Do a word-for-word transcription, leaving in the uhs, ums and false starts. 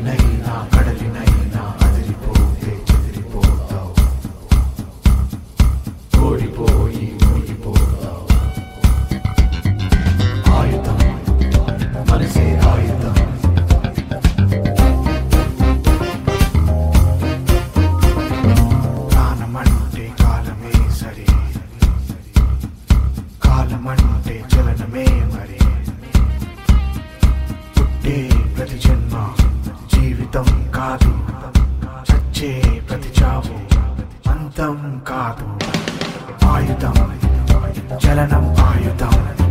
నదినైనా కడలినైనా అదిరిపోతే చెదిరిపోతావు, ఓడిపోయి మునిగిపోతావు. ఆయుధం మనసే ఆయుధం, ప్రాణమంటే కాలమే సరి, కాలమంటే చలనమే మరి. పుట్టే ప్రతి జన్మ జీవితం కాదు, చచ్చే ప్రతి చావు అంతం కాదు. ఆయుధం చలనం ఆయుధం.